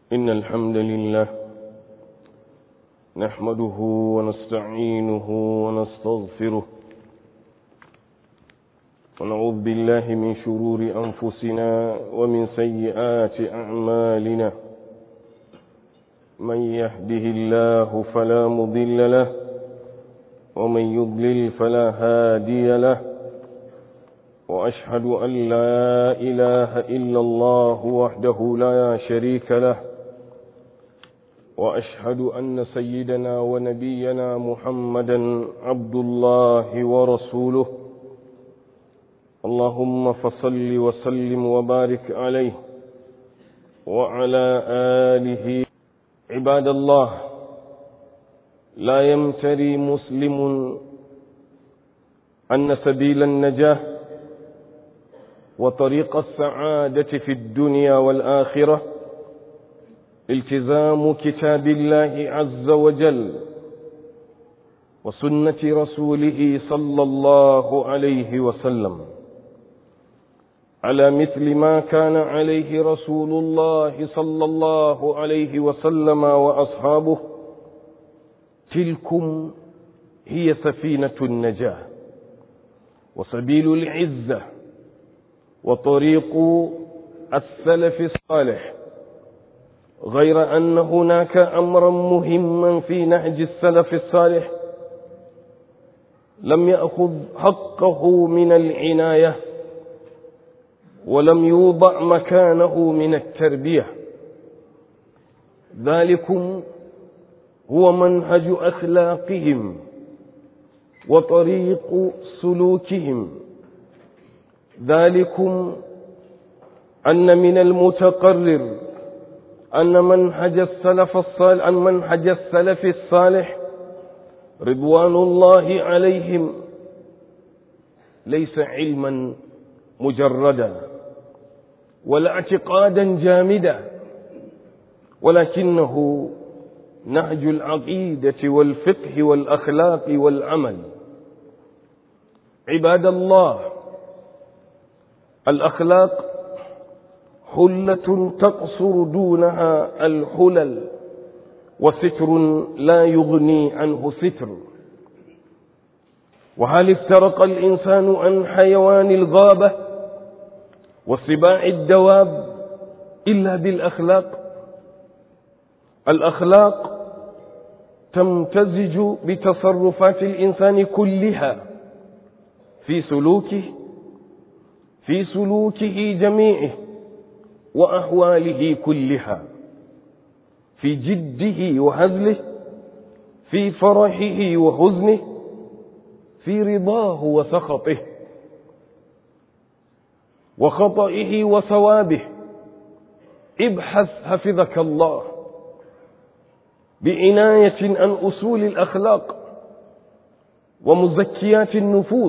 إن الحمد لله نحمده ونستعينه ونستغفره ونعوذ بالله من شرور أنفسنا ومن سيئات أعمالنا. من يهده الله فلا مضل له ومن يضلل فلا هادي له، وأشهد أن لا إله إلا الله وحده لا شريك له، وأشهد أن سيدنا ونبينا محمدا عبد الله ورسوله. اللهم فصل وسلم وبارك عليه وعلى آله. عباد الله، لا يمتري مسلم أن سبيل النجاة وطريق السعادة في الدنيا والآخرة التزام كتاب الله عز وجل وسنة رسوله صلى الله عليه وسلم، على مثل ما كان عليه رسول الله صلى الله عليه وسلم وأصحابه. تلكم هي سفينة النجاة وسبيل العزة وطريق السلف الصالح، غير أن هناك أمرا مهما في نهج السلف الصالح لم يأخذ حقه من العناية ولم يوضع مكانه من التربية. ذلكم هو منهج أخلاقهم وطريق سلوكهم. ذلكم أن من المتقرر أن منهج السلف الصالح رضوان الله عليهم ليس علما مجردا ولا اعتقادا جامدا، ولكنه نهج العقيدة والفقه والأخلاق والعمل. عباد الله، الأخلاق حلة تقصر دونها الحلل، وستر لا يغني عنه ستر. وهل افترق الإنسان عن حيوان الغابة وسباع الدواب إلا بالأخلاق؟ الأخلاق تمتزج بتصرفات الإنسان كلها في سلوكه جميعه وأحواله كلها، في جده وهزله، في فرحه وحزنه، في رضاه وسخطه، وخطئه وصوابه. ابحث حفظك الله بعناية عن أصول الأخلاق ومزكيات النفوس.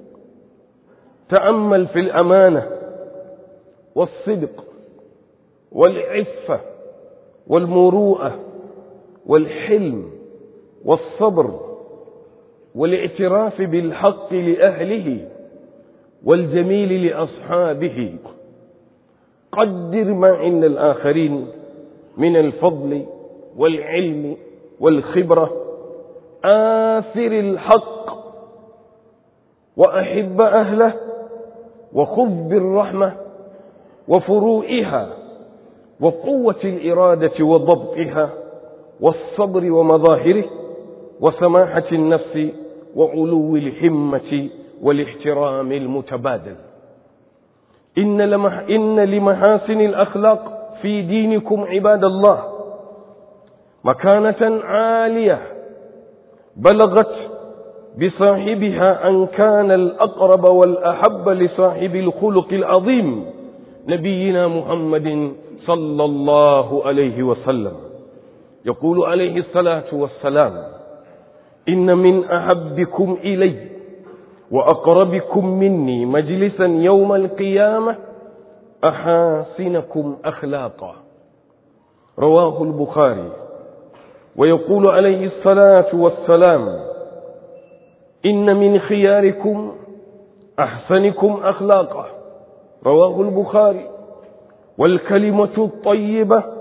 تأمل في الأمانة والصدق والعفة والمروءة والحلم والصبر والاعتراف بالحق لأهله والجميل لأصحابه. قدر ما عند الآخرين من الفضل والعلم والخبرة. آثر الحق وأحب أهله، وخذ بالرحمة وفروئها وقوة الإرادة وضبطها والصبر ومظاهره وسماحة النفس وعلو الهمة والاحترام المتبادل. إن لمحاسن الأخلاق في دينكم عباد الله مكانة عالية بلغت بصاحبها أن كان الأقرب والأحب لصاحب الخلق العظيم نبينا محمد صلى الله عليه وسلم. يقول عليه الصلاة والسلام: إن من أحبكم إلي وأقربكم مني مجلسا يوم القيامة أحاسنكم أخلاقا. رواه البخاري. ويقول عليه الصلاة والسلام: إن من خياركم أحسنكم أخلاقا. رواه البخاري. والكلمة الطيبة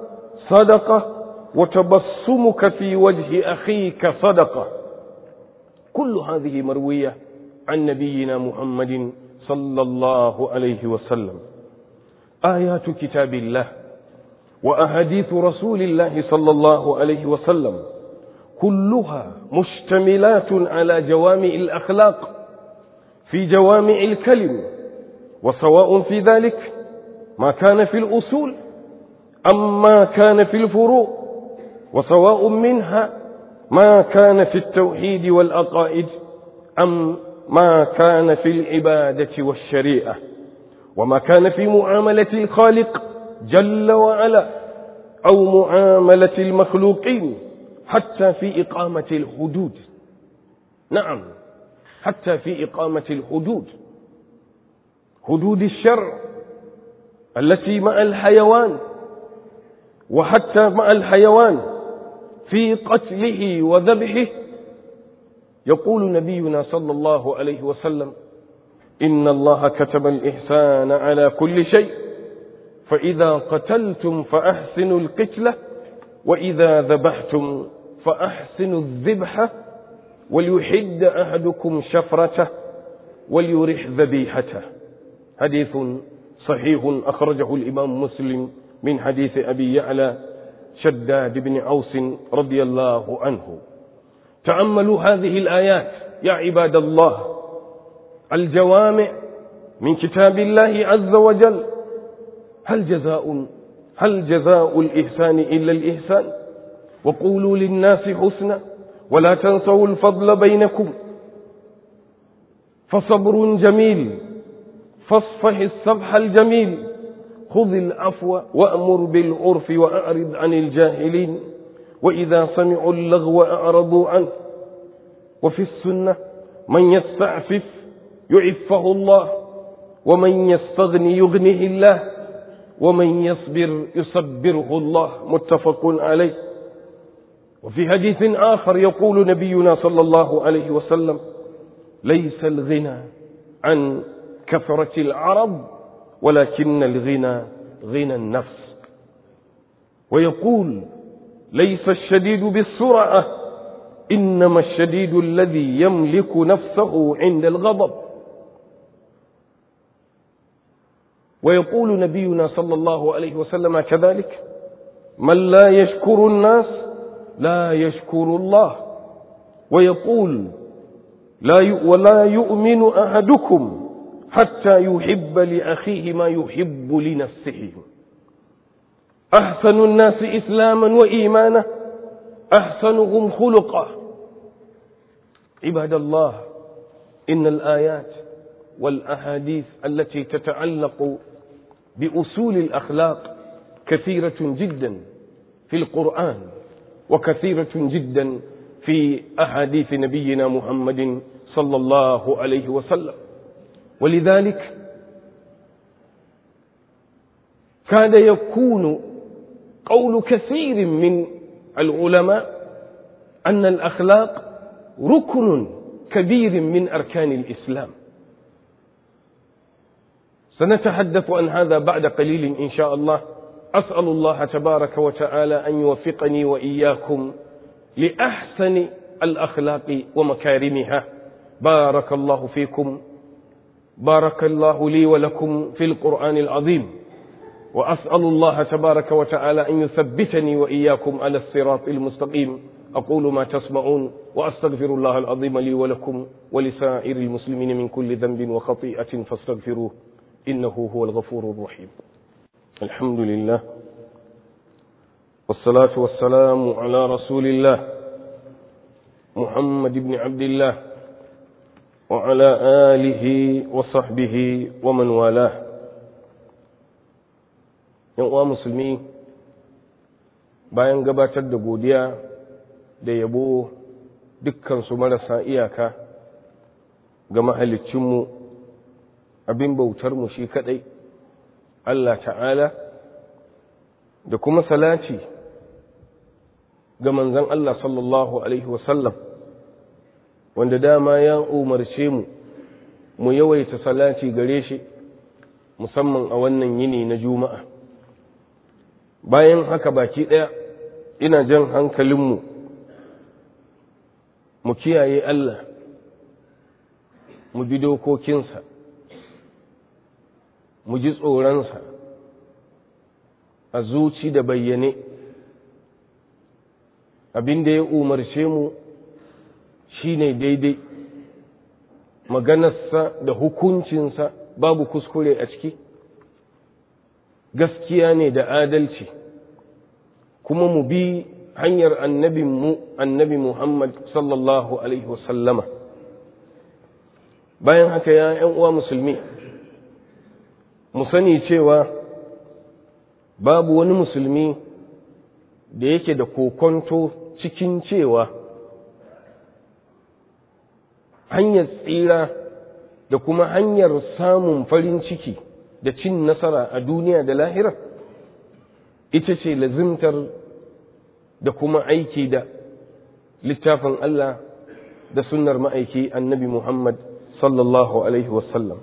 صدقة، وتبسمك في وجه أخيك صدقة. كل هذه مروية عن نبينا محمد صلى الله عليه وسلم. آيات كتاب الله وأحاديث رسول الله صلى الله عليه وسلم كلها مشتملات على جوامع الأخلاق في جوامع الكلم، وسواء في ذلك ما كان في الأصول أم ما كان في الفروع، وسواء منها ما كان في التوحيد والعقائد أم ما كان في العبادة والشريعة، وما كان في معاملة الخالق جل وعلا أو معاملة المخلوقين، حتى في إقامة الحدود. نعم، حتى في إقامة الحدود، حدود الشرع التي مع الحيوان، وحتى مع الحيوان في قتله وذبحه. يقول نبينا صلى الله عليه وسلم: إن الله كتب الإحسان على كل شيء، فإذا قتلتم فأحسنوا القتلة، وإذا ذبحتم فأحسنوا الذبحة، وليحد أحدكم شفرته وليرح ذبيحته. حديث صحيح أخرجه الإمام مسلم من حديث أبي يعلى شداد بن أوس رضي الله عنه. تأملوا هذه الآيات يا عباد الله، الجوامع من كتاب الله عز وجل. هل جزاء الإحسان إلا الإحسان؟ وقولوا للناس حسنا ولا تنسوا الفضل بينكم، فصبر جميل، فاصفح الصفح الجميل، خذ العفو وأمر بالعرف وأعرض عن الجاهلين، وإذا سمعوا اللغو أعرضوا عنه. وفي السنة: من يستعفف يعفه الله، ومن يستغني يغنيه الله، ومن يصبر يصبره الله. متفق عليه. وفي حديث آخر يقول نبينا صلى الله عليه وسلم: ليس الغنى عن كثرة العرب، ولكن الغنى غنى النفس. ويقول: ليس الشديد بالسرعة، إنما الشديد الذي يملك نفسه عند الغضب. ويقول نبينا صلى الله عليه وسلم كذلك: من لا يشكر الناس لا يشكر الله. ويقول: ولا يؤمن أحدكم حتى يحب لأخيه ما يحب لنفسه. أحسن الناس إسلاما وإيمانا أحسنهم خلقا. عباد الله، إن الآيات والأحاديث التي تتعلق بأصول الأخلاق كثيرة جدا في القرآن، وكثيرة جدا في أحاديث نبينا محمد صلى الله عليه وسلم. ولذلك كاد يكون قول كثير من العلماء أن الأخلاق ركن كبير من أركان الإسلام. سنتحدث عن هذا بعد قليل إن شاء الله. أسأل الله تبارك وتعالى أن يوفقني وإياكم لأحسن الأخلاق ومكارمها. بارك الله فيكم، بارك الله لي ولكم في القرآن العظيم، وأسأل الله تبارك وتعالى أن يثبتني وإياكم على الصراط المستقيم. أقول ما تسمعون، وأستغفر الله العظيم لي ولكم ولسائر المسلمين من كل ذنب وخطيئة فاستغفروه، إنه هو الغفور الرحيم. الحمد لله، والصلاة والسلام على رسول الله محمد بن عبد الله وعلى آله وصحبه ومن والاه. ‘Yan uwa musulmi, bayan gabatar da godiya da yabo dukkansu marasa iyaka ga mahaliccinmu, abin bautarmu shi kaɗai, Allah ta'ala, da kuma salati ga manzon Allah sallallahu Alaihi wasallam, wanda dama ya umarce mu yawaita salati gare shi, musamman a wannan yini na Juma'a. bayan haka baki ɗaya ina jan hankalinmu mu kiyaye Allah, mu bi dokokinsa, mu ji tsoronsa a zuci da bayyane. Abin da ya umarce mu shi ne daidai, maganarsa da hukuncinsa babu kuskure a ciki, gaskiya ne da adalci, kuma mu bi hanyar annabinmu annabi Muhammad sallallahu alaihi wasallama. Bayan haka ya ‘yan uwa musulmi, mu sani cewa babu wani musulmi da yake da kokonto cikin cewa hanyar tsira da kuma hanyar samun farin ciki da cin nasara a duniya da lahira ita ce lazimtar da kuma aiki da littafin Allah da sunnar ma'aiki annabi Muhammad sallallahu alaihi wasallam,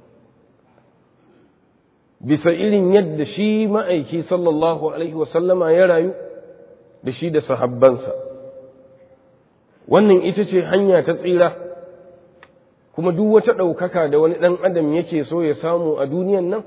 bisa irin yadda shi ma'aiki sallallahu alaihi wasallama ya rayu da shi da sahabbansa. Wannan ita ce hanya ta tsira, kuma duk wata ɗaukaka da wani ɗan adam yake so ya samu a duniyan nan,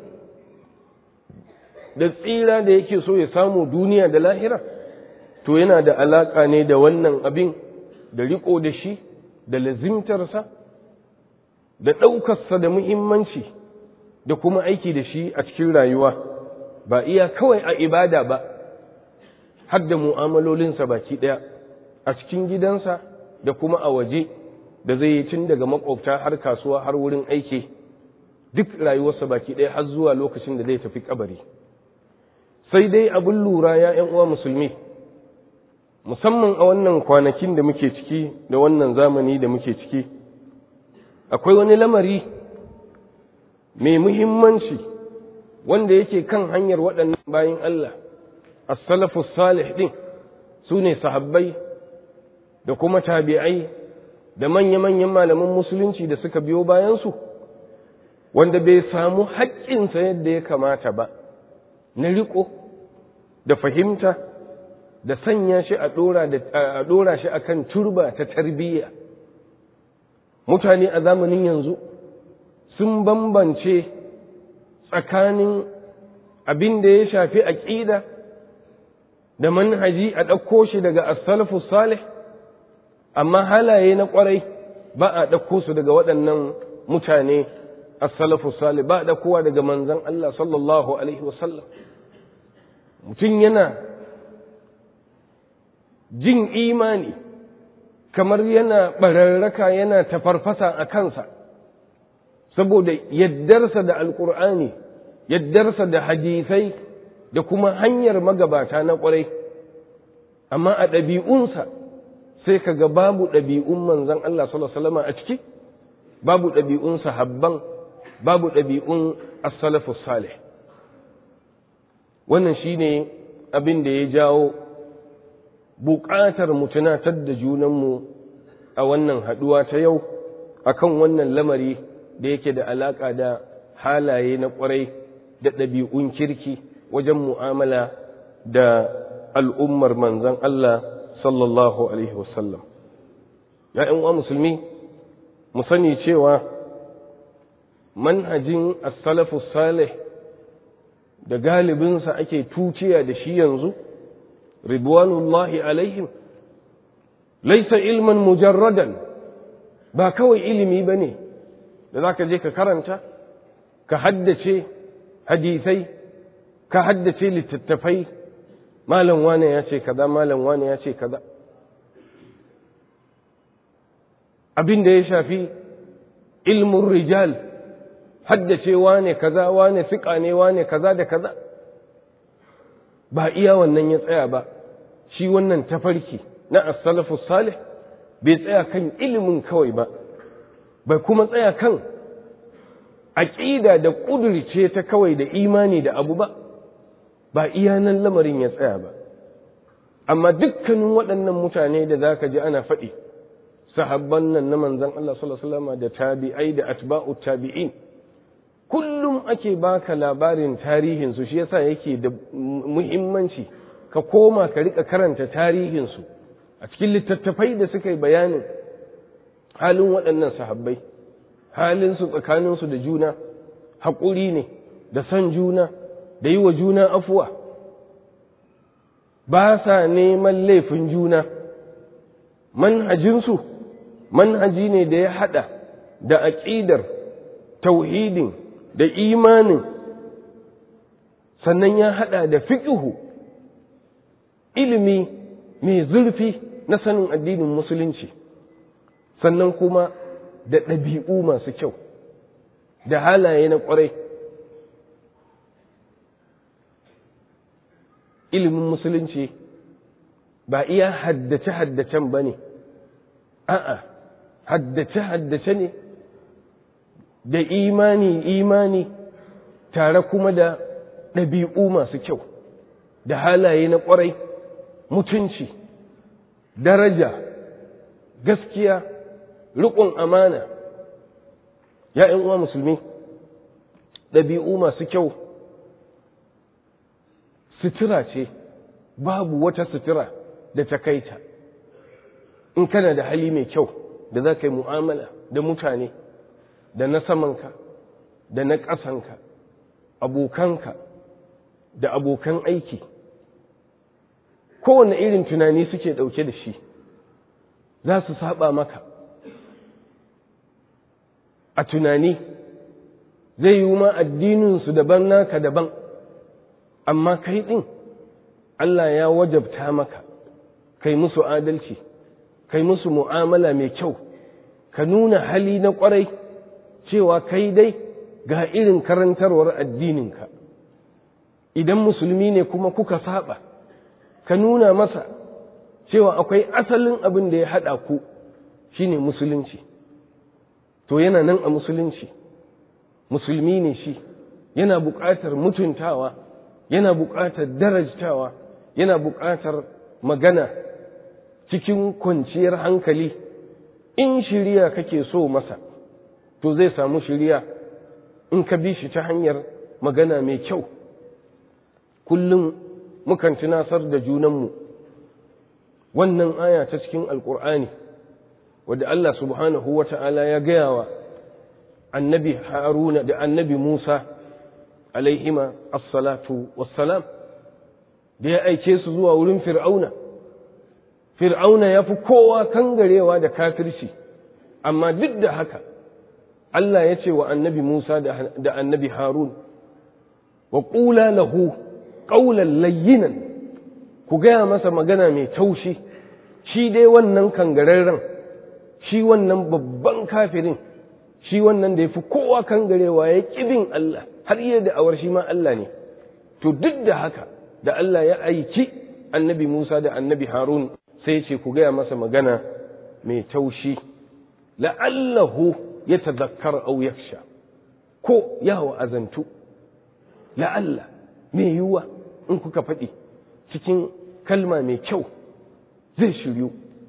da tsira da yake so ya samu duniya da lahira, to yana da alaƙa ne da wannan abin, da riƙo da shi, da lazimtarsa, da ɗaukarsa da muhimmanci, da kuma aiki da shi a cikin rayuwa, ba iya kawai a ibada ba, har da mu'amalolinsa baki ɗaya, a cikin gidansa da kuma a waje, da zai yi tun daga makwabta har kasuwa har wurin aiki, duk rayuwarsa baki ɗaya har zuwa lokacin da zai tafi kabari. Sai dai abin lura ya ‘yan uwa musulmi, musamman a wannan kwanakin da muke ciki da wannan zamani da muke ciki, akwai wani lamari mai muhimmanci wanda yake kan hanyar waɗannan bayin Allah, as-salafus salih ɗin, su ne sahabbai da kuma tabi'ai da manya-manyan malaman musulunci da suka biyo bayansu, wanda bai samu haƙƙinsa yadda ya kamata ba na riƙo da fahimta da sanya shi a ɗora shi akan turba ta tarbiyya. Mutane a zamanin yanzu sun bambance tsakanin abin da ya shafi aƙida da manhaji a ɗauko shi daga as-salafus salih, amma halaye na ƙwarai ba a ɗauko su daga waɗannan mutane as-salafus salih, ba a ɗaukowa daga manzon Allah sallallahu alaihi wasallam. Mutum yana jin imani kamar yana bararraka, yana tafarfasa a kansa saboda yaddarsa da alkur'ani, yaddarsa da hadisai da kuma hanyar magabata na ƙwarai, amma a ɗabi'unsa sai kaga babu ɗabi'un manzon Allah sallallahu alaihi wasallam a ciki, babu ɗabi'un sahabban, babu ɗabi'un as-salafus salih. Wannan shine abin da ya jawo buƙatar mu tunatar da junanmu a wannan haɗuwa ta yau akan wannan lamari da yake da alaƙa da halaye na ƙwarai da ɗabi'un kirki wajen mu'amala da al'ummar manzon Allah sallallahu alaihi wasallam. Ya ‘yan uwa musulmi, mu sani cewa manhajin as-salafus salih da galibinsa ake tuciya da shi yanzu, ridwanullahi alaihim, laisa ilman mujarradan, ba kawai ilimi ba ne da za ka je ka karanta, ka haddace hadisai, ka haddace littattafai, malam wane ya ce kaza, malam wane ya ce kaza. Abin da ya shafi ilmin rijal, haddace wane kaza, wane fiƙa ne, wane kaza da kaza, ba iya wannan ya tsaya ba. Shi wannan tafarki na as-salafus salih bai tsaya kan ilimin kawai ba, bai kuma tsaya kan aqida da ƙudurce ta kawai da imani da abu ba iya nan lamarin ya tsaya ba. Amma dukkanin waɗannan mutane da zaka ji ana faɗi, sahabban nan na manzon Allah sallallahu alaihi wasallam da tabi'ai da atba'ut tabi'in, kullum ake baka labarin tarihinsu, shi yasa yake da muhimmanci ka koma ka rika karanta tarihinsu a cikin littattafai da suka yi bayanin halin waɗannan sahabbai, halinsu tsakaninsu da juna, haƙuri ne da son juna da yi wa juna afuwa, ba sa neman laifin juna. Manhajinsu manhaji ne da ya haɗa da aƙidar tauhidin da imanin, sannan ya haɗa da fiƙihu, ilimi mai zurfi na sanin addinin musulunci, sannan kuma da ɗabi'u masu kyau da halaye na ƙwarai. Ilimin musulunci ba iya haddace-haddacen ba ne, a'a, haddace-haddace ne da imani tare kuma da ɗabi'u masu kyau da halaye na ƙwarai, mutunci, daraja, gaskiya, riƙon amana. ‘Ya'yan uwa musulmi, ɗabi'u masu kyau sutura ce, babu wata sutura da ta kaita. In kana da hali mai kyau da za ka yi mu'amala da mutane, da na samanka da na ƙasanka, abokanka da abokan aiki, kowane irin tunani suke ɗauke da shi, za su saba maka a tunani. Zai yi ma addininsu daban naka daban, amma kai ɗin Allah ya wajabta maka kai musu adalci, kai musu mu'amala mai kyau, ka nuna hali na ƙwarai cewa kai dai ga irin karantarwar addininka. Idan musulmi ne kuma kuka saba, ka nuna masa cewa akwai asalin abin da ya haɗa ku shine musulunci. To yana nan a musulunci, musulmi ne shi, yana buƙatar mutuntawa, yana buƙatar darajtawa, yana buƙatar magana cikin kwanciyar hankali. In shiriya kake so masa, to zai samu shiriya in ka bi shi ta hanyar magana mai kyau. Kullum mukan tunasar da junanmu wannan aya ta cikin Alƙur'ani wadda Allah subhanahu wa ta'ala ya gaya wa annabi Haruna da annabi Musa alaihima assalatu wassalam, da ya aike su zuwa wurin Fir'auna. Fir'auna ya fi kowa kangarewa da kafirci, amma duk da haka Allah ya ce wa annabi Musa da annabi Harun, wa ƙula lahu ƙaunar layyinan, ku gaya masa magana mai taushi. Shi dai wannan kangararren, shi wannan babban kafirin, shi wannan da ya fi kowa kangarewa ya ƙibin Allah har iya da'awar shi ma Allah ne. To duk da haka da Allah ya aiki annabi Musa da annabi Harun, sai ce ku gaya masa magana mai taushi, la'allahu ya tazakkar au yaksha, ko ya wa'azantu. La'alla mai yiwuwa in kuka faɗi cikin kalma mai kyau zai shiryu.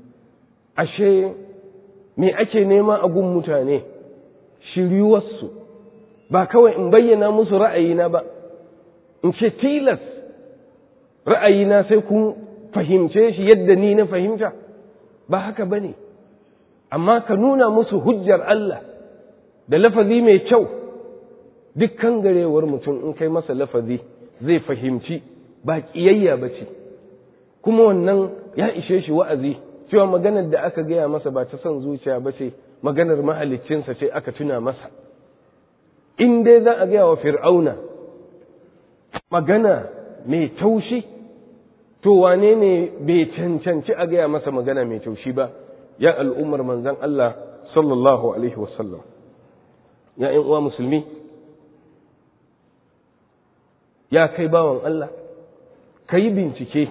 Ashe me ake nema a gun mutane? Shiryuwarsu, ba kawai in bayyana musu ra'ayina ba, in ce tilas ra'ayina sai kun fahimce shi yadda ni na fahimta, ba haka ba ne. Amma ka nuna musu hujjar Allah da lafazi mai kyau. Dukkan garewar mutum in kai masa lafazi zai fahimci ba ƙiyayya ba ce, kuma wannan ya ishe shi wa'azi cewa maganar da aka gaya masa ba ta son zuciya ba ce, maganar mahaliccinsa ce aka tuna masa. In dai za a gaya wa Fir'auna magana mai taushi, to wane ne bai cancanci a gaya masa magana mai taushi ba? Ya al'ummar manzan Allah sallallahu alaihi wasallam. Ya ‘yan uwa musulmi, ya kai bawan Allah, ka yi bincike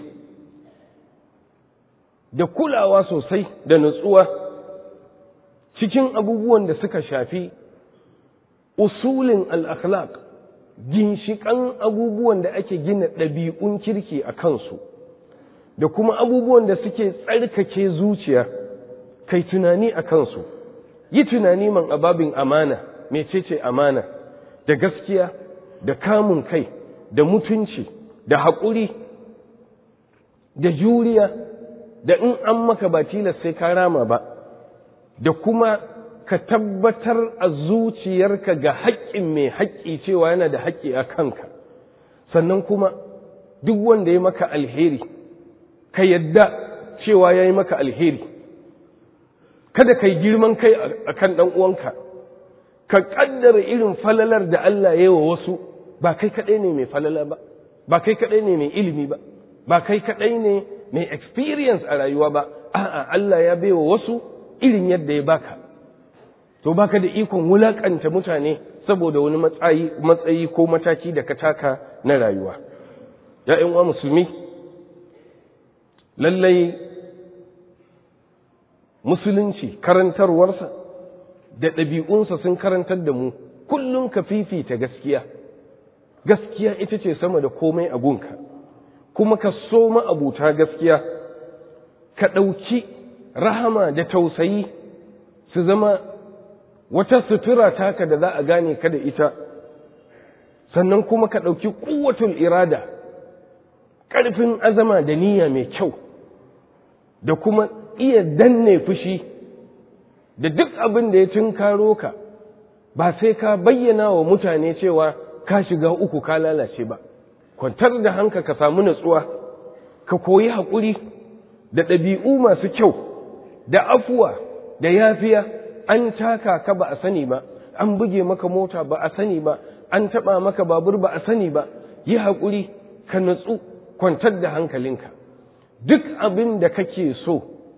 da kulawa sosai da nutsuwa cikin abubuwan da suka shafi usulin al'akhlaq, ginshiƙan abubuwan da ake gina ɗabi'un kirki a kansu, da kuma abubuwan da suke tsarkake zuciya, kai tunani a kansu. Yi tunani man ababin amana, mecece amana, da gaskiya da kamun kai da mutunci da haƙuri da juriya da in an maka ba tilas sai ka rama ba, da kuma ka tabbatar a zuciyarka ga haƙƙin mai haƙƙi cewa yana da haƙƙi a kanka. Sannan kuma duk wanda ya maka alheri ka yadda cewa ya yi maka alheri, kada ka yi girman kai a kan ɗan'uwanka, ka ƙaddara irin falalar da Allah ya yi wa wasu. Ba kai kaɗai ne mai falala ba, ba kai kaɗai ne mai ilimi ba, ba kai kaɗai ne mai experience a rayuwa ba, a'a Allah ya bai wa wasu irin yadda ya baka. To baka da ikon wulaƙanta mutane saboda wani matsayi ko mataki da ka taka na rayuwa. Ya ƴan uwa musulmi, lallai musulunci karantarwarsa da ɗabi'unsa sun karantar da mu kullum ka fifita gaskiya. Gaskiya ita ce sama da komai a gunka, kuma ka so ma'abuta gaskiya, ka ɗauki rahama da tausayi su zama wata sutura taka da za a gane ka da ita, sannan kuma ka ɗauki ƙuwatul irada, ƙarfin azama da niyya mai kyau, da kuma iya danne fushi da duk abin da ya tunkaro ka, ba sai ka bayyana wa mutane cewa ka shiga uku ka lalace ba. Kwantar da hanka ka samu natsuwa, ka koyi haƙuri da ɗabi'u masu kyau, da afuwa da yafiya. An taka ka ba a sani ba, an buge maka mota ba a sani ba, an taɓa maka babur ba a sani ba. Yi haƙuri, ka natsu, kwantar da hankalinka. Duk abin da kake so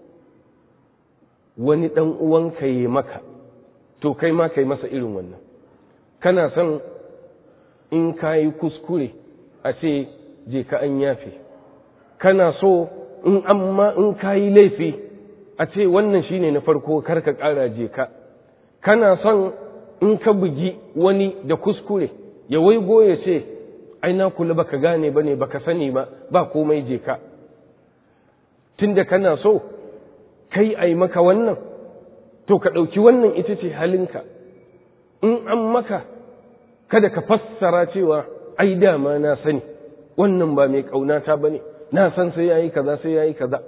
wani ɗan uwanka yi maka, to kai ma kai masa irin wannan. Kana son in ka yi kuskure a ce je ka an yafe, kana so in ka yi laifi a ce wannan shine na farko kar ka ƙara je ka, kana son in ka bugi wani da kuskure ya waigo ya ce ai na kula baka gane bane baka sani ba komai je ka. Tunda kana so kai ai maka wannan, to ka ɗauki wannan ita ce halinka. In an maka kada ka fassara cewa ai dama na sani wannan ba mai ƙaunata bane, na san sai yayi kaza sai yayi kaza.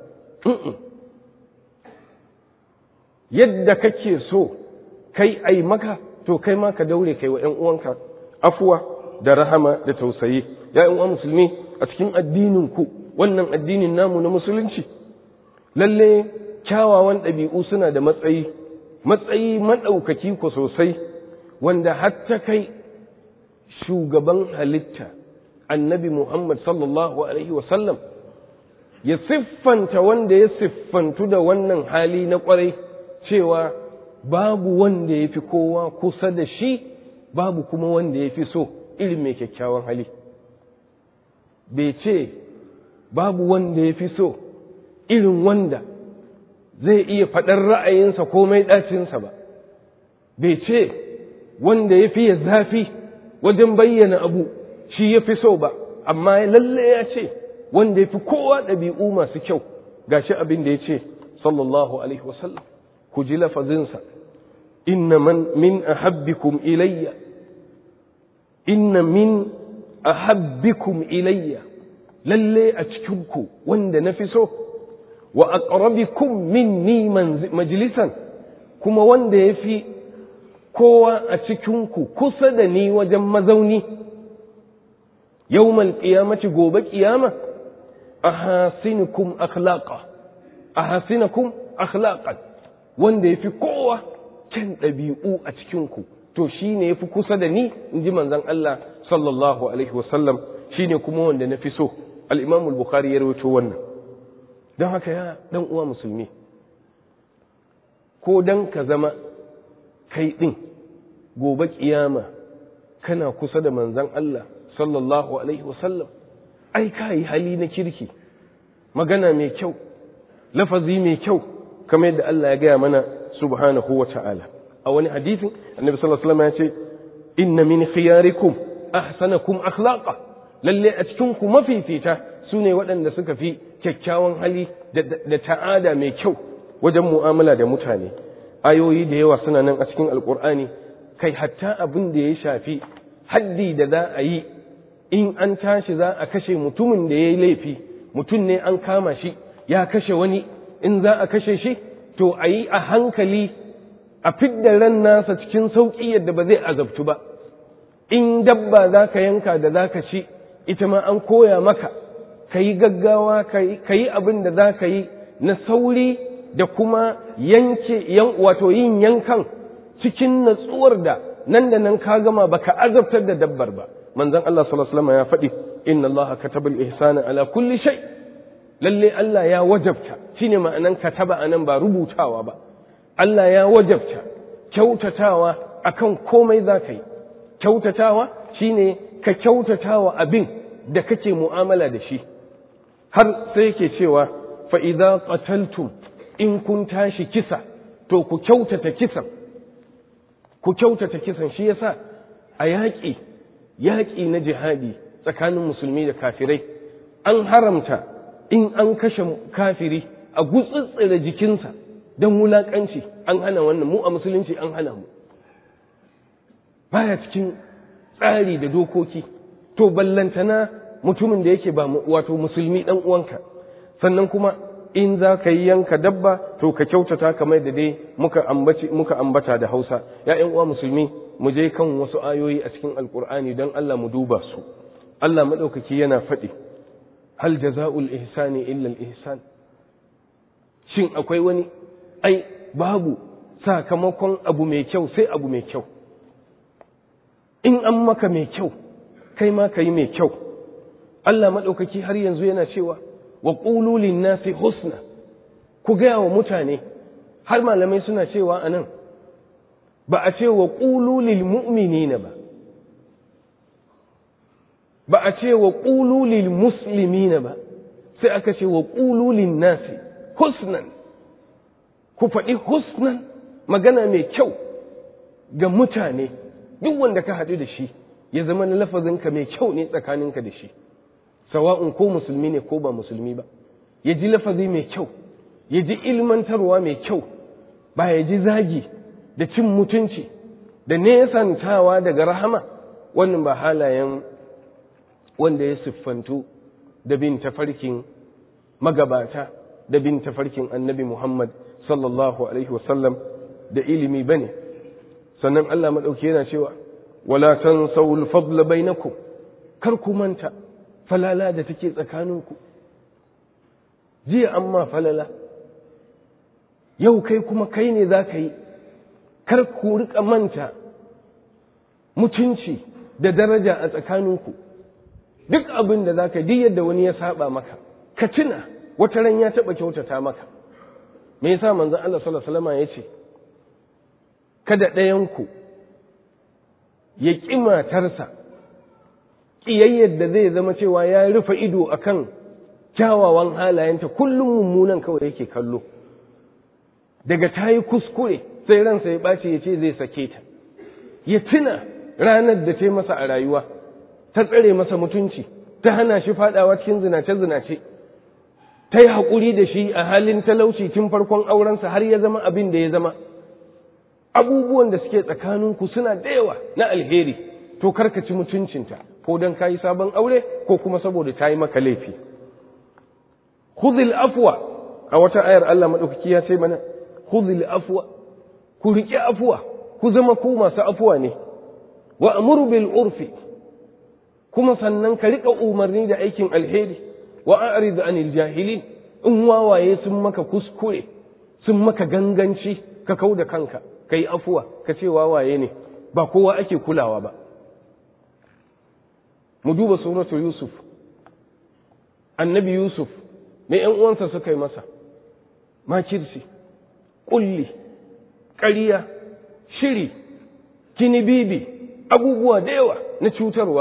Yadda kake so kai ai maka, to kai ma ka daure kai wa ƴan uwanka afuwa da rahama da tausayi. Ya ƴan uwa musulmi, a cikin addinin ku, wannan addinin namu na musulunci, lalle kyawawan ɗabi'u suna da matsayi maɗaukaki ku sosai, wanda hatta kai shugaban halitta annabi Muhammad sallallahu alaihi wasallam ya siffanta wanda ya siffantu da wannan hali na ƙwarai, cewa babu wanda ya fi kowa kusa da shi, babu kuma wanda ya fi so irin mai kyakkyawan hali. Bai ce babu wanda ya fi so irin wanda zai iya faɗar ra'ayinsa komai ɗacinsa ba, bai ce wanda ya fi ya zafi wajen bayyana abu shi ya fi so ba, amma lalle ya ce wanda ya fi kowa ɗabi'u masu kyau. Gashi abin da ya ce sallallahu alaihi wasallam, ku ji lafazinsa, inna min ahabbikum ilayya, inna min ahabbikum ilayya, lalle a cikinku wanda na fi so, wa aqrabikum minni majlisan, kuma wanda ya fi kowa a cikinku kusa da ni wajen mazauni, yawmal qiyamati, gobe kiyama, ahasinukum akhlaqan, wanda ya fi kowa kyan ɗabi'u a cikinku, to shi ne ya fi kusa da ni, in ji manzon Allah sallallahu alaihi wasallam, shi ne kuma wanda na fi so. Al'imamul Bukhari ya rawaito wannan. Don haka ya ɗan uwa musulmi, ko don ka zama kai ɗin gobe ƙiyama kana kusa da manzon Allah sallallahu alaihi wasallam, ai ka yi hali na kirki, magana mai kyau, lafazi mai kyau, kamar yadda Allah ya gaya mana subhanahu wa ta'ala. A wani hadisin annabi sallallahu alaihi wasallam ya ce, inna min khiyarikum ahsanakum akhlaqa, lalle a cikin ku mafifita sune waɗanda suka fi kyakkyawan hali da ta'ada mai kyau wajen mu'amala da mutane. Ayoyi da yawa suna nan a cikin alkur'ani, kai hatta abin da ya shafi haddi da za a yi in an tashi za a kashe mutumin da ya yi laifi, mutum ne an kama shi ya kashe wani, in za a kashe shi to a yi a hankali a fidda ran nasa cikin sauƙi yadda ba zai azabtu ba. In dabba za ka yanka da za ka ci, ita ma an koya maka ka yi gaggawa, ka yi abin da za ka yi na sauri da kuma wato yin yankan cikin natsuwar da nan da nan ka gama baka azabtar da dabbar ba. Manzon Allah sallallahu alaihi wasallam ya faɗi, inna Allah kataba al-ihsana ala kulli shay. Lalle Allah ya wajabta, shine ma'anan kataba anan ba rubutawa ba. Allah ya wajabta kyautatawa akan komai za ka yi. Kyautatawa shine ka kyautatawa abin da kake mu'amala da shi. Har sai yake cewa fa idza qataltum, in kun tashi kisa to ku kyautata kisan. Ku kyautata kisan, shi yasa a yaƙi na jihadi tsakanin musulmi da kafirai an haramta in an kashe kafiri a gutsutsura jikinsa don wulaƙanci. An hana wannan, mu a musulunci an hana mu, baya cikin tsari da dokoki. To ballantana mutumin da yake ba wato musulmi ɗan uwanka. Sannan kuma in za ka yi yanka dabba to ka kyautata kamar da dai muka ambata da Hausa. Ya ƴan uwa musulmi, mu je kan wasu ayoyi a cikin Alƙur'ani don Allah mu duba su. Allah maɗaukaki yana faɗi, hal jaza'ul ihsani illa al-ihsan. Shin akwai wani? Ai babu sakamakon abu mai kyau sai abu mai kyau. In an maka mai kyau, kai ma ka yi mai kyau. Allah maɗaukaki har yanzu yana cewa wa qulu lin-nasi husna, ku gaya wa mutane. Har malamai suna cewa anan ba a ce wa qulu lil mu'minina ba a ce wa qulu lil muslimina ba, sai aka ce wa qulu lin-nasi husnan. Ku faɗi husnan, magana mai kyau ga mutane. Duk wanda ka haɗu da shi ya zama na lafazinka mai kyau ne tsakaninka da shi, sawa'un ko musulmi ne ko ba musulmi ba. Ya ji lafazi mai kyau, ya ji ilmantarwa mai kyau, ba ya ji zagi da cin mutunci da nesantawa daga rahama. Wannan ba halayen wanda ya siffantu da bin tafarkin magabata, da bin tafarkin annabi Muhammad sallallahu alaihi wasallam da ilimi bane. Sannan Allah maɗauki yana cewa wala tansawul fadla bainakum, kar ku manta falala da take tsakaninku. Jiya amma falala, yau kai kuma kai ne za ka yi. Kar ku riƙa manta mutunci da daraja a tsakaninku. Duk abin da za ka yi, yadda wani ya saba maka, ka tuna wata ran ya taɓa kyautata maka. Me yasa manzon Allah sallallahu alaihi wasallam ya ce kada ɗayanku ya ƙi matarsa ƙiyayyar da zai zama cewa ya rufe ido akan kyawawan halayenta, kullum mummunan kawai yake kallo. Daga ta yi kuskure sai ransa ya ɓace ya ce zai sake ta. Ya tuna ranar da ta yi masa a rayuwa, ta tsare masa mutunci, ta hana shi faɗawa cikin zinace-zinace, ta yi haƙuri da shi a halin talauci tun farkon aurensa har ya zama abin da ya zama. Abubuwan da suke tsakaninku suna da yawa na alheri, to karkaci mutuncinta ko don ka yi sabon aure ko kuma saboda ta yi maka laifi. Khudhil afwa, a wata ayar Allah maɗaukaki ya ce mana khudhil afwa, ku riƙe afwa, ku zama ku masu afwa ne. Wa amuru bil urfi, kuma sannan ka riƙa umarni da aikin alheri. Wa a'rid anil jahilin, in wawaye sun maka kuskure, sun maka ganganci, ka kau da kanka, ka yi afuwa, ka ce wawaye ne, ba kowa ake kulawa ba. Mu duba suratu Yusuf. Annabi Yusuf, me ‘yan uwansa suka yi masa? Makirci, ƙulli, ƙarya, shiri, kinibibi, abubuwa da yawa na cutarwa.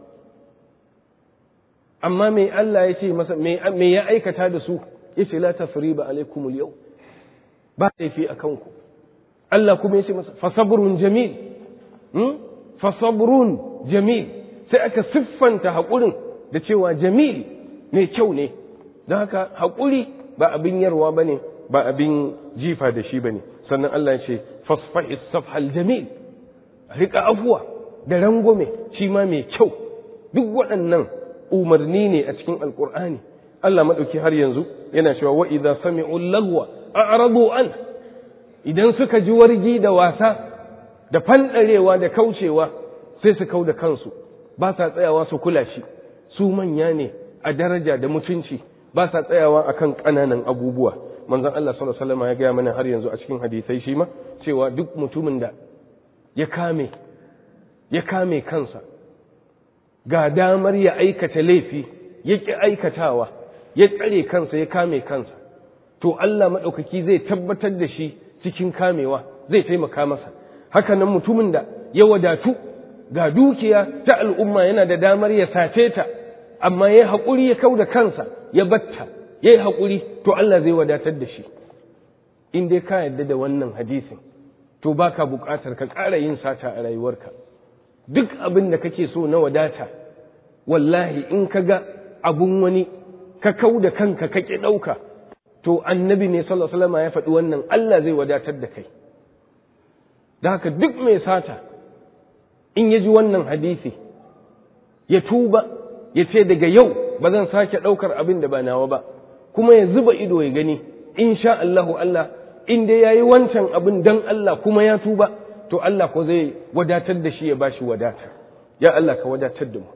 Amma me Allah ya ce masa, me ya aikata da su? Ya ce la tasriba alaikumul yau, ba laifi a kanku. Allah kuma ya ce masa fasabrun jamil, fasabrun jamil, sai aka siffanta haƙurin da cewa jamil, mai kyau ne. Don haka haƙuri ba abin yarwa ba ne, ba abin jifa da shi ba ne. Sannan Allah ya ce fasfahis safhal jamil, riƙa afuwa da rangwame shi ma mai kyau. Duk waɗannan umarni ne a cikin alkur'ani. Allah maɗauki har yanzu yana cewa wa idza sami'u lagwa a'radu an, idan suka ji wargi da wasa da fanɗarewa da kaucewa sai su kau da kansu, ba sa tsayawa su kula shi. Su manya ne a daraja da mutunci, ba sa tsayawa akan ƙananan abubuwa. Manzon Allah sallallahu alaihi wasallam ya gaya mana har yanzu a cikin hadisai shi ma cewa duk mutumin da ya kame kansa ga damar ya aikata laifi ya ƙi aikatawa, ya tsare kansa ya kame kansa, to Allah maɗaukaki zai tabbatar da shi cikin kamewa, zai taimaka masa. Haka nan mutumin da ya wadatu ga dukiya ta al'umma yana da damar ya sace ta, amma ya haƙuri ya kau da kansa ya batta, ya yi haƙuri, to Allah zai wadatar da shi. In dai ka yarda da wannan hadisin, to ba ka buƙatar ka ƙara yin sata a rayuwarka. Duk abin da kake so na wadata, wallahi in ka ga abun wani ka kau da kanka ka ƙi ɗauka, to annabi ne sallallahu alaihi wasallam ya faɗi wannan, Allah zai wadatar da kai. Da haka duk mai sata in ya ji wannan hadisi ya tuba, ya ce daga yau ba zan sake ɗaukar abin da ba nawa ba, kuma ya zuba ido ya gani, insha Allahu Allah in dai yayi wancan abin dan Allah kuma ya tuba, to Allah ko zai wadatar da shi ya bashi wadata. Ya Allah ka wadatar da mu.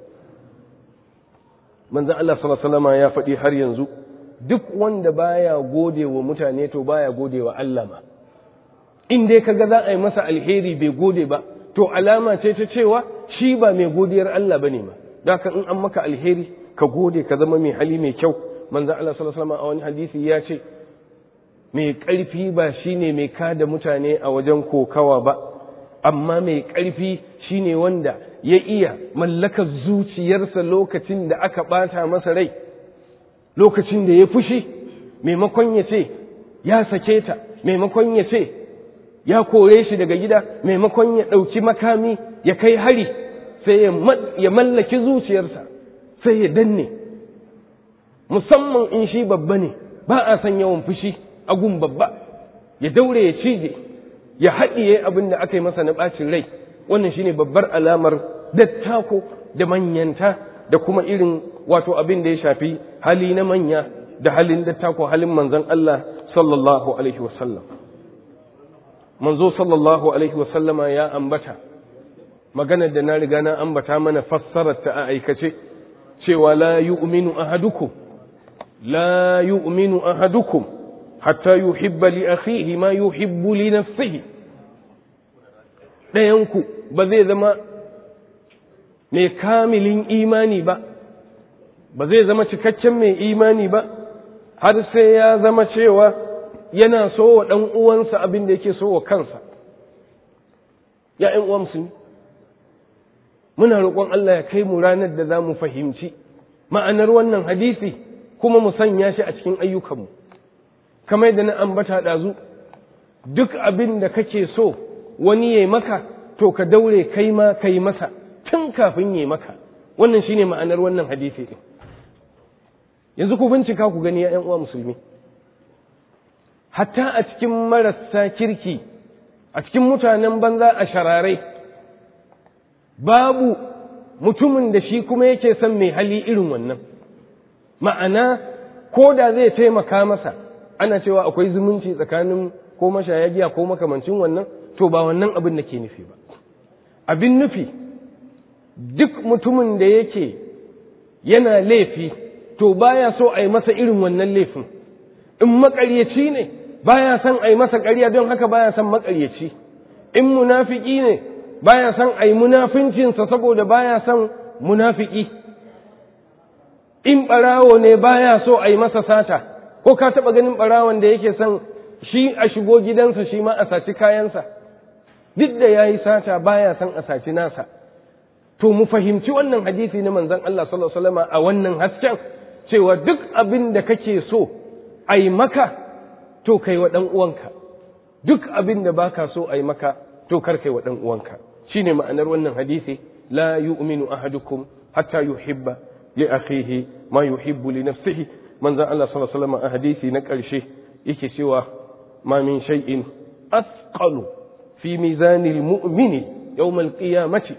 Manzon Allah sallallahu alaihi wasallam ya faɗi har yanzu, duk wanda baya gode wa mutane to baya gode wa Allah ma. In dai kaga za a yi masa alheri bai gode ba, to alama ce ta cewa shi ba mai godiyar Allah bane ma. Da haka in an maka alheri ka gode, ka zama mai hali mai kyau. Manzon Allah sallallahu alaihi wasallam a wani hadisi ya ce, mai ƙarfi ba shine mai kada mutane a wajen kokawa ba, amma mai ƙarfi shine wanda ya iya mallakar zuciyarsa lokacin da aka ɓata masa rai, lokacin da ya fushi, maimakon ya ce ya sake ta, maimakon ya ce ya kore shi daga gida, maimakon ya ɗauki makami ya kai hari, sai ya mallaki zuciyarsa, sai ya danne. Musamman in shi babba ne, ba a san yawan fushi a gun babba, ya daure ya cije, ya haɗiye abin da aka yi masa na ɓacin rai. Wannan shine babbar alamar dattako da manyanta, da kuma irin wato abin da ya shafi hali na manya da halin dattako, halin manzon Allah sallallahu alaihi wasallam. Manzo sallallahu alaihi wasallama ya ambata maganar da na riga na ambata mana fassarar ta a aikace, cewa la yu'minu ahadukum hatta yuhibba li akhihi ma yuhibbu li nafsihi. Ɗayanku ba zai zama mai kamilin imani ba, ba zai zama cikakken mai imani ba, har sai ya zama cewa yana so wa ɗan uwansa abin da yake so wa kansa. Ya ‘yan uwa musulmi, muna roƙon Allah ya kai mu ranar da za mu fahimci ma'anar wannan hadisi, kuma mu sanya shi a cikin ayyukanmu. Kamar da na ambata ɗazu, duk abin da kake so wani ya maka, to ka daure kai ma kai masa tun kafin ya maka. Wannan shine ma'anar wannan hadisi ɗin. Yanzu ku bincika ku gani ya ‘yan uwa musulmi, hatta a cikin marasa kirki, a cikin mutanen banza a shararai, babu mutumin da shi kuma yake son mai hali irin wannan. Ma'ana ko da zai taimaka masa, ana cewa akwai zumunci tsakanin ko mashaya giya ko makamancin wannan, to ba wannan abin da ke nufi ba. Abin nufi, duk mutumin da yake yana laifi, to baya so a yi masa irin wannan laifin. In maƙaryaci ne, baya son a yi masa ƙarya, don haka baya son maƙaryaci. In munafiki ne, baya son a yi munafincinsa saboda baya son munafiki. In ɓarawo ne, baya so a yi masa sata. Ko ka taɓa ganin ɓarawon da yake son shi a shigo gidansa shi ma a saci kayansa? Duk da ya yi sata baya son a saci nasa. To mu fahimci wannan hadisi na manzon Allah sallallahu alaihi wasallam a wannan hasken, cewa duk abin da kake so a yi maka, to kai wa ɗan uwanka. Duk abin da baka so a yi maka, to kar kai wa ɗan uwanka. Shine ma'anar wannan hadisi, la yu'minu ahadukum hatta yuhibba li akhihi ma yuhibbu li nafsihi. Manzon Allah sallallahu alaihi wasallam a hadisi na ƙarshe yake cewa ma min shay'in asqalu fi mizanil mu'mini yawm al-qiyamati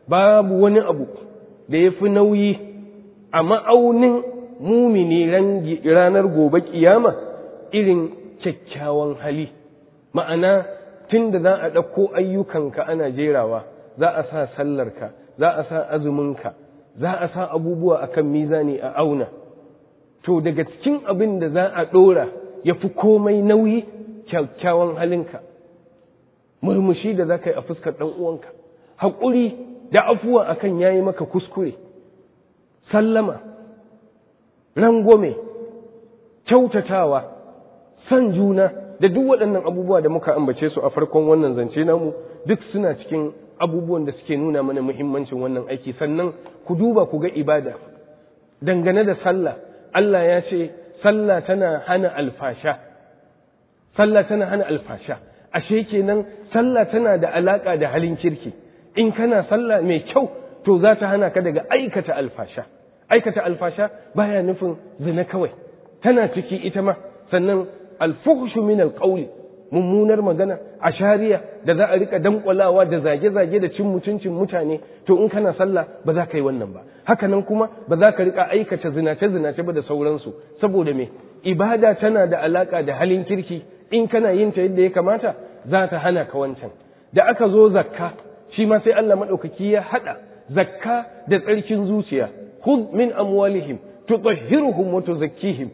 babu wani abu da ya fi nauyi a ma'aunin mumini ranar gobe kiyama irin kyakkyawan hali. Ma'ana tun da za a ɗauko ayyukanka ana jerawa, za a sa sallarka, za a sa azuminka, za a sa abubuwa akan mizani a auna. To daga cikin abin da za a ɗora ya fi komai nauyi kyakkyawan halinka, murmushi da za ka yi a fuskar ɗan uwanka, haƙuri da afuwa akan yayi maka kuskure, sallama, rangwame, kyautatawa, san juna, da duk waɗannan abubuwa da muka ambace su a farkon wannan zance namu duk suna cikin abubuwan da suke nuna mana muhimmancin wannan aiki. Sannan ku duba ku ga ibada dangane da sallah. Allah ya ce sallah tana hana alfasha, sallah tana hana alfasha. Ashe kenan sallah tana da alaka da halin kirki. In kana sallah mai kyau to za ta hana ka daga aikata alfasha. Aikata alfasha baya nufin zina kawai, tana ciki ita ma. Sannan alfuhshu min alqawli, mummunar magana, ashariya da za a rika dankwalawa da zage-zage da cin mutuncin mutane, to in kana sallah ba za ka yi wannan ba. Haka nan kuma ba za ka rika aikata zinace-zinace ba da sauransu. Saboda me? Ibada tana da alaka da halin kirki. In kana yin ta yadda ya kamata za ta hana ka wancan. Da aka zo zakka, shi ma sai Allah madaukaki ya hada zakka da tsarkin zuciya. Khudh min amwalihim tutahhiruhum wa tuzakkihim.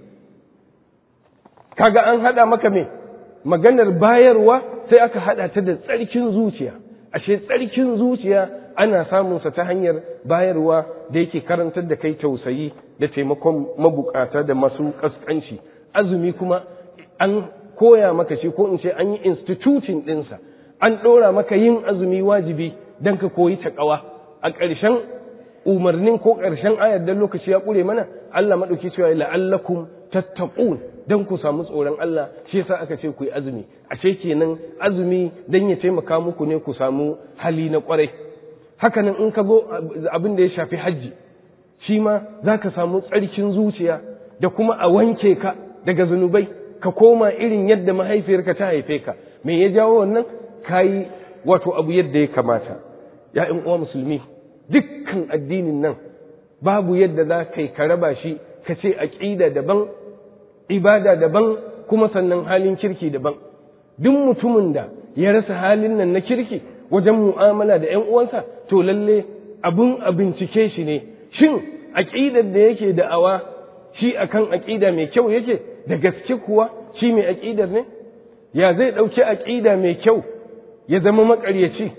Kaga an hada maka me? Maganar bayarwa sai aka hada ta da tsarkin zuciya. Ashe tsarkin zuciya ana samun sa ta hanyar bayarwa da yake karantar da kai tausayi da taimakon mabukata da masu kaskanci. Azumi kuma an koya maka shi, ko in ce an yi instituting ɗinsa, an ɗora maka yin azumi wajibi don ka koyi taƙawa. A ƙarshen umarnin ko ƙarshen ayar da lokaci ya ƙure mana, Allah maɗauki cewa la'allakum tattaqun, don ku samu tsoron Allah, shi yasa aka ce ku yi azumi. Ashe kenan azumi don ya taimaka muku ne ku samu hali na ƙwarai. Hakanan in ka zo abin da ya shafi hajji, shi ma za ka samu tsarkin zuciya da kuma a wanke ka daga zunubai, ka koma irin yadda mahaifiyarka ta haife ka. Me ya jawo wannan? Kayi wato abu yadda ya kamata. Ya ƴan uwa musulmi, dukkan addinin nan babu yadda za ka yi ka raba shi ka ce aqida daban, ibada daban, kuma sannan halin kirki daban. Duk mutumin da ya rasa halin nan na kirki wajen mu'amala da ƴan uwansa, to lalle abun a bincike shi ne. Shin aqidar da yake da'awa shi akan aqida mai kyau yake? Da gaske kuwa shi mai aqidar ne? Ya zai dauki aqida mai kyau ya zama maƙaryaci?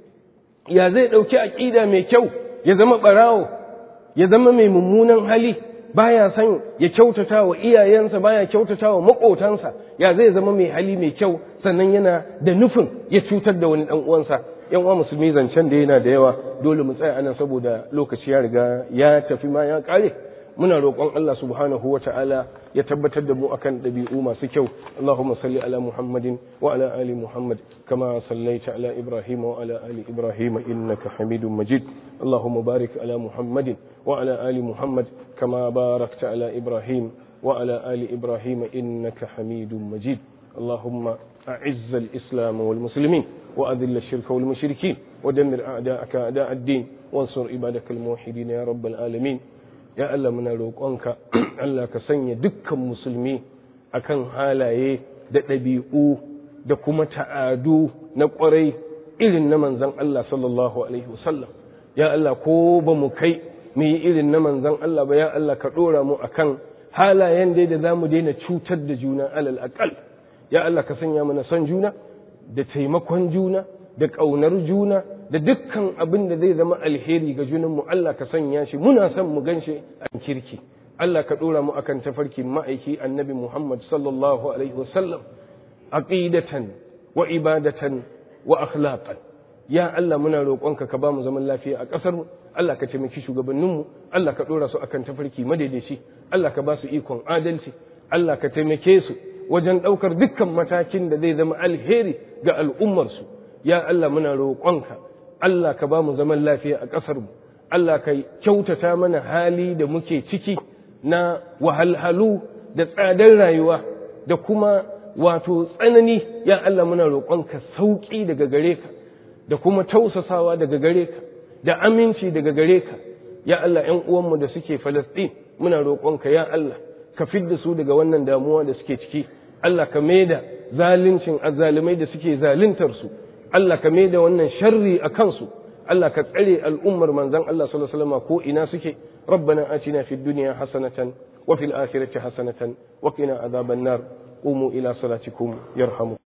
Ya zai dauki aqida mai kyau ya zama barawo, ya zama mai mummunan hali, baya son ya kyautata wa iyayensa, baya kyautata wa maƙotansa? Ya zai zama mai hali mai kyau sannan yana da nufin ya cutar da wani ɗan uwansa? Yan uwa musulmi, zancen da yana da yawa, dole mu tsaya anan saboda lokaci ya riga ya tafi ma ya ƙare. Muna roƙon Allah subhanahu wa ta'ala ya tabbatar da mu akan ɗabi'u masu kyau. Allahumma salli ala Muhammadin wa ala ali Muhammad kama sallaita ala Ibrahim wa ala ali Ibrahim innaka Hamidum Majid. Allahumma barik ala Muhammadin wa ala ali Muhammad kama barakta ala Ibrahim wa ala ali Ibrahim innaka Hamidum Majid. Allahumma أعز الإسلام والمسلمين وأذل الشرك والمشركين ودمر أعداءك أعداء الدين وانصر عبادك الموحدين يا رب العالمين. يا الله من روقانك الله كسنيا دكان مسلمي akan halaye da ɗabi'u da kuma ta'adu na ƙwarai irin na manzon Allah sallallahu alaihi wasallam. Ya Allah, ko ba mu kai mu yi irin na manzon Allah ba, ya Allah ka ɗora mu akan halayen da za mu daina cutar da juna alal aqal. Ya Allah, ka sanya mana son juna da taimakon juna da ƙaunar juna da dukkan abin da zai zama alheri ga junanmu. Allah ka sanya shi muna son mu ganshi a kirki. Allah ka ɗora mu akan tafarkin ma'aiki annabi Muhammad sallallahu alaihi wasallam, aqidatan wa ibadatan wa akhlaqan. Ya Allah, muna roƙonka ka ba mu zaman lafiya a ƙasar mu. Allah ka taimaki shugabanninmu. Allah ka ɗora su akan tafarki madaidaici. Allah ka ba su ikon adalci. Allah ka taimake su wajen ɗaukar dukkan matakin da zai zama alheri ga al'ummarsu. Ya Allah, muna roƙonka, Allah ka ba mu zaman lafiya a ƙasarmu. Allah ka kyautata mana hali da muke ciki na wahalhalu da tsadar rayuwa da kuma wato tsanani. Ya Allah, muna roƙonka sauƙi daga gare ka da kuma tausasawa daga gare ka. da aminci daga gare ka ya Allah. ƴan uwanmu da suke Falastin muna roƙonka ya Allah ka fidda su daga wannan damuwa da suke ciki. Allah ka maida zaluncin azzalumai da suke zaluntar su, Allah ka maida wannan sharri a kansu, Allah ka tsare al'ummar manzon Allah sallallahu alaihi wasallam ko ina suke. rabbana atina fid dunya hasanatan wa fil akhirati hasanatan wa qina adhaban nar. qumu ila salatikum yarhamukum.